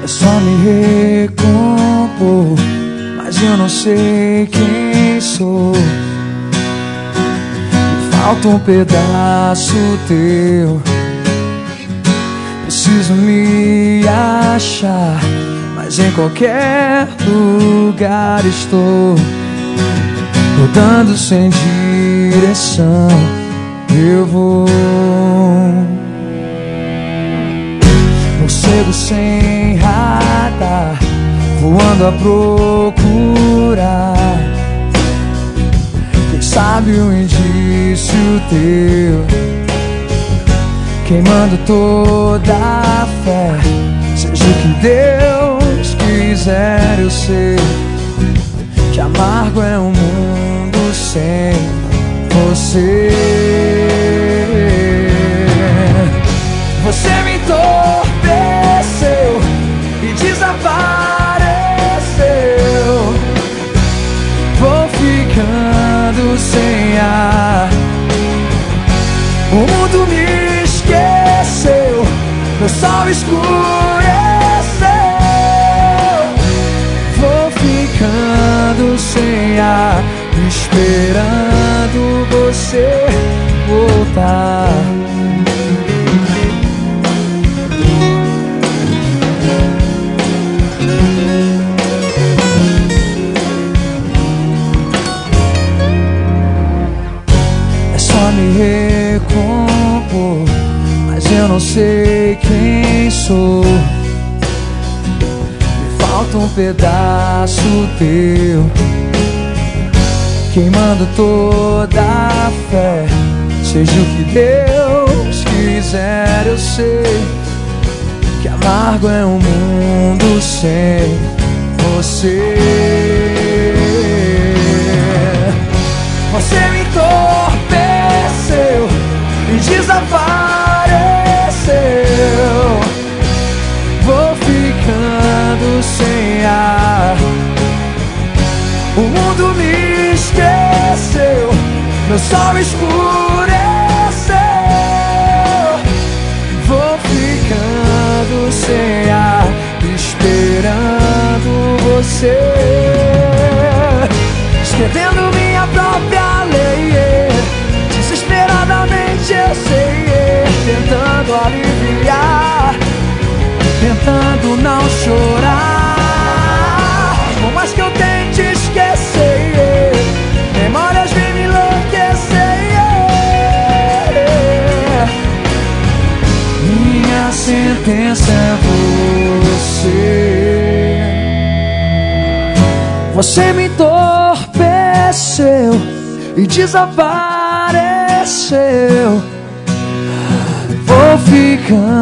É só me recompor, mas eu não sei quem sou. Me falta um pedaço teu. Preciso me achar, mas em qualquer lugar estou. Rodando sem direção, eu vou. Morcego sem radar, voando a procurar. Quem sabe um indício teu, queimando toda a fé. Seja o que Deus quiser, eu sei que amargo é um mundo sem você. Você me entorpeceu e desapareceu. Vou ficando sem ar. O mundo me esqueceu, meu sol escureceu. Vou ficando sem ar, esperando você voltar. É só me recompor, mas eu não sei quem sou. Me falta um pedaço teu, queimando toda a fé. Seja o que Deus quiser, eu sei que amargo é um mundo sem você. Você me entorpeceu e desapareceu. Vou ficando sem ar. O mundo me esqueceu, meu sol escureceu. Vou ficando sem ar, esperando você. Escrevendo minha própria lei, desesperadamente eu sei, tentando aliviar, tentando não chorar. Por mais que eu tente esquecer, memórias vêm me enlouquecer. Minha sentença é você. Você me entorpeceu e desapareceu. Vou ficando